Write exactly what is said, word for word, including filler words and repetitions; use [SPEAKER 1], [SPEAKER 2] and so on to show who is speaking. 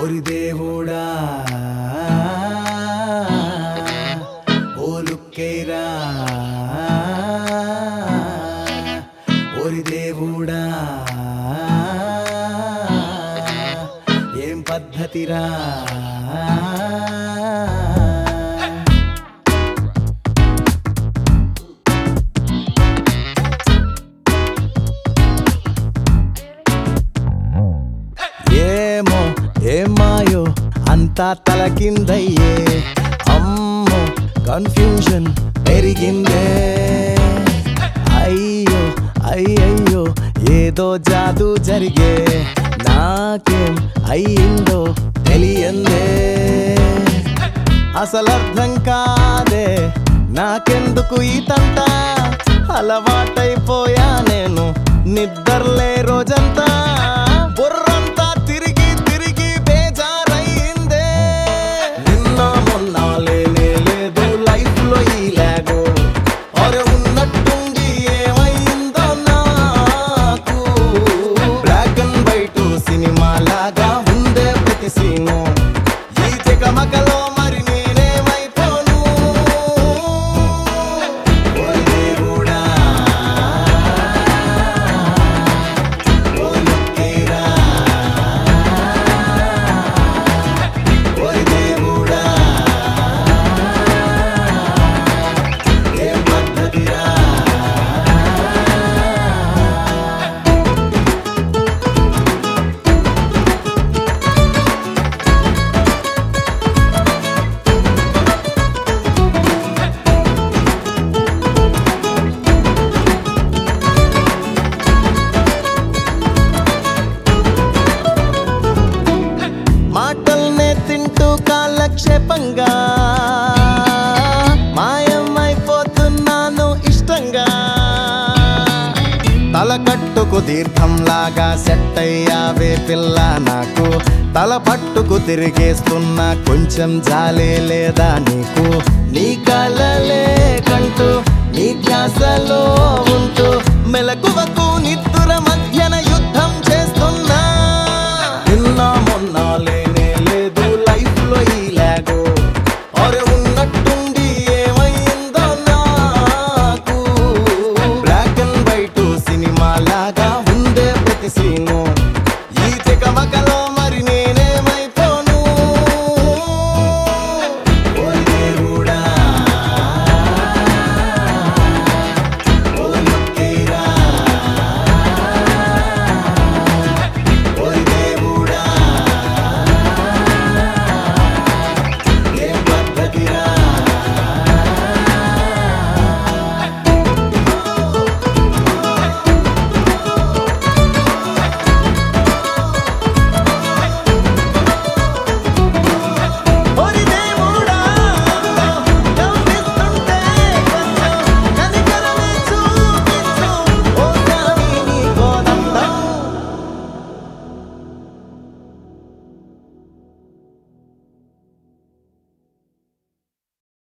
[SPEAKER 1] ఓరి దేవుడా ఓ లుక్కేరా ఓరి దేవుడా ఏం పద్ధతిరా ఏమో ఏమాయో అంతా తలకిందయ్యే అమ్మో కన్ఫ్యూజన్ పెరిగిందే అయ్యో అయ్యయ్యో ఏదో జాదు జరిగే నాకేం అయ్యిందో తెలియందే అసలర్థం కాదే నాకెందుకు ఈ తంట అలవాటైపోయా నేను నిద్రలే రోజంతా బుర్రంతా తిరిగి తిరిగి బేజారయ్యిందే నిన్న మొన్న లేనే లేదు లైఫ్ లో ఈ లాగో అరే ఉన్నట్టుండి ఏమైందో నాకు బ్లాక్ అండ్ వైట్ సినిమా లాగా ఉందే ప్రతి సీను ఈ జగమగలో మరి నేనేమైపోను ఓరి దేవుడా ఓ లుక్కేరా ఓరి దేవుడా ఏం పద్ధతిరా మాటల్నే తింటూ కాలక్షేపంగా మాయమైపోతున్నాను ఇష్టంగా తలకట్టుకు దీర్ఘంలాగా సెట్ అయ్యావే పిల్ల నాకు తల పట్టుకు తిరిగేస్తున్నా కొంచెం జాలే లేదా నీకు నీ కలలే కంటూ నీ ధ్యాసలో ఉంటూ